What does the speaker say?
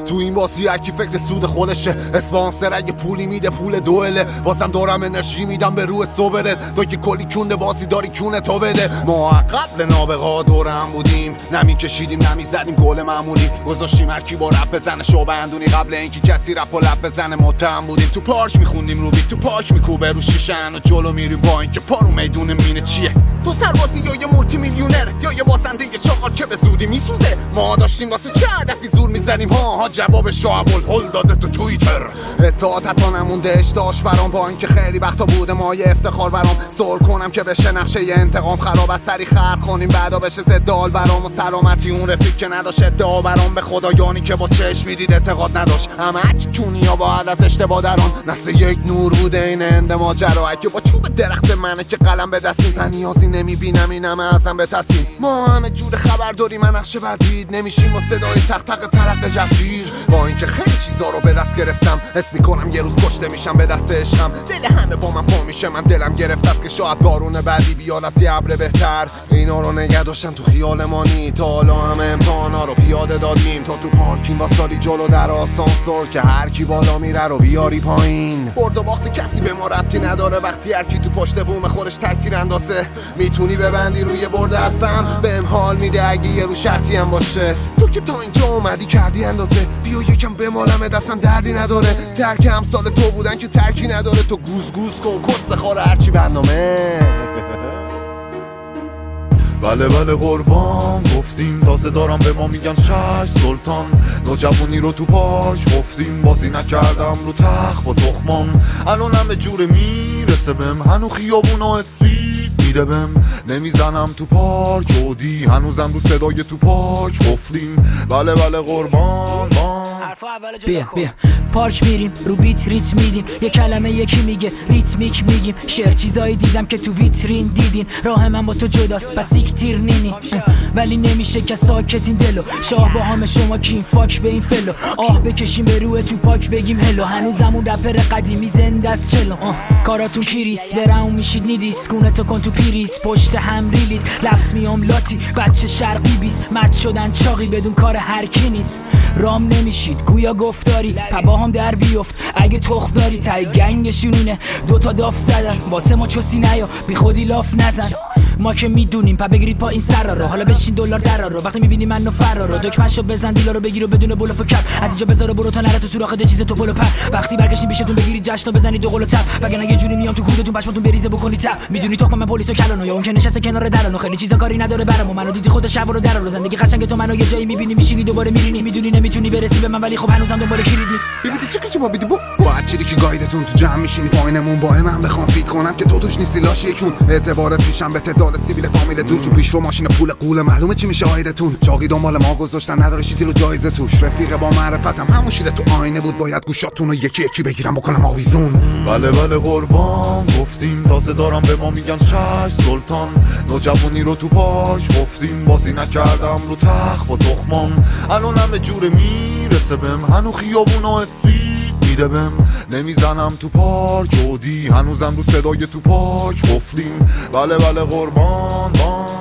تو این بازی هر کی فکر سود خودشه، اسپانسر اگه پولی میده پول دوئله، بازم دارم انرژی میدم به روح صبرت، تو که کلی کونده بازی داری کونه تو بده. ما قبل نابغا دورم بودیم، نمی کشیدیم نمی زدیم گل معمولی، گذاشتیم هر کی با رپ بزنه شو بندونی، قبل اینکه کسی رپ و لب بزنه متهم بودیم، تو پارک میخوندیم روبیک، تو پارک میکوبه رو شیشن و جلو میریم با اینکه پارو میدون مینه چیه. تو سربازی یا یه مولتی میلیونر یا یه بازنده یه چاقال که به زودی میسوزه، ما داشتیم واسه چه هدفی زور میزنیم ها جواب شعب الهل داده تو توییتر. اطاعت حتی نمونده اشتاش برام، با اینکه خیلی وقتا بوده ما یه افتخار برام، سر کنم که بشه نقشه یه انتقام خراب، از سری خرق کنیم بعدا بشه زدال برام، و سلامتی اون رفیق که نداشت ادعا برام، به خدایانی که با چشم میدید اعتقاد نداشت، همه کونیا باید از اشتباه دران، نسل یک نور بوده این اند ماجرا، اگه با چوب درخت منه که قلم به دستیم، نیازی نمیبینم این همه ازم بترسیم، ما همه جور خبر داریم من نقشه بردید نمیشیم و صدای تق تق ترق جفیر، با اینکه خیلی چیزا رو به دست گرفتم، حس میکنم یه روز کشته میشم به دست عشقم، دل همه با من پر میشه، من دلم گرفت است که شاید بارون بعدی بیاد از یه ابر بهتر، اینا رو نگه داشتم تو خیال مانی، تا حالا همه امتحانا رو پیاده دادیم، تا تو پارکینگ واسادی جلو در آسانسور که هر کی بالا میره رو بیاری پایین، برد و باخت کسی به ما ربطی نداره، وقتی هر کی تو پشت بوم خودش تکتیر اندازه، میتونی ببندی روی برد هستم، بهم حال میده اگه یه رو شرطی هم باشه، تو که تا اینجا اومدی کردی اندازه، بیا یکم بمالم دستم دردی نداره، ترک همسال تو بودن که ترکی نداره، تو گوز گوز کن کس خاره هرچی برنامه. بله بله قربان گفتیم، تازه دارم به ما میگن چشم سلطان، نوجوانی رو تو پارک گفتیم، بازی نکردم رو تخت با تخمان، الان همه جوره میرسه بهم، هنو خیابون و اسپید میده بهم، نمیزنم تو پارک اودی، هنوزم رو صدای تو پارک گفتیم، بله بله قربان بیا پارک میریم رو بیت ریت میدیم، یه کلمه یکی میگه ریتمیک میگیم، شعر چیزایی دیدم که تو ویترین دیدین، راه من با تو جداست پس تیر نینی، ولی نمیشه که ساکتین دلو، شاه با هم شما کین فاک به این فلو، آه بکشیم به روی تو پاک بگیم هلو، هنوزمون رپر قدیمی زنده است چلو، کاراتون کیریس برام میشید نیدیس، کونتو کن تو پیریس پشت هم ریلیز، لفظ میام لاتی بچه شرقی بیست، مرد شدن چاقی بدون کار هر کی نیست، رام نمیشید گویا گفتاری، پبا هم در بیفت اگه تخم داری، تای گنگشونونه دوتا داف زدن، واسه ما چوسی نیا بی خودی لاف نزن، ما که میدونیم پا بگیرید پا این سر رو، حالا بشین دلار در رو، وقتی میبینی منو فرار رو، دکمه‌شو بزن دیلا رو بگیر و بدون بلوف و کپ، از اینجا بذار برو تا نره تو سوراخ ده چیز تو پلو پر، وقتی برگشتین بیشتون بگیرید جشن و بزنید دو قلو تپ، وگرنه یه جوری میام تو کودتون پشماتون بریزه بکنید تپ، میدونی تو من پلیسو کلانو، یا اون که نشسته کنار درانو، خیلی چیزا کاری نداره برامو، منو دیدی خود شب رو در رو، زندگی قشنگ تو منو یه جایی میبینی میشینی دوباره میرینی، میدونی نمیتونی برسی به من ولی خب هنوزم دنبال کلیدی، ببینی چی ما بیدی با چیزی که گایدتون تو جمع میشینی پایینمون با من بخوام فیت کنم که تو توش نیستی لاش یکون، اعتبارت پیشم به تعداد سیبیل فامیل دور، چون پیش رو ماشین پول قوله معلومه چی میشه آیدتون، چاقی دنبال ما گذاشتن نداره شیتی رو جایزه توش، رفیق با معرفتم همون شیله تو آینه بود، باید گوشاتون رو یکی یکی بگیرم بکنم آویزون. بله بله قربان گفتیم، تازه دارم به ما میگن چشم سلطان، نوجوانی رو تو پارک گفتیم، بازی نکردم رو تخت با تخمان، الان همه جوره میرسه بهم، هنو خیابون و اسپید میده بهم، نمیزنم تو پارک اودی، هنوزم رو صدای تو پارک گفتیم، بله بله قربان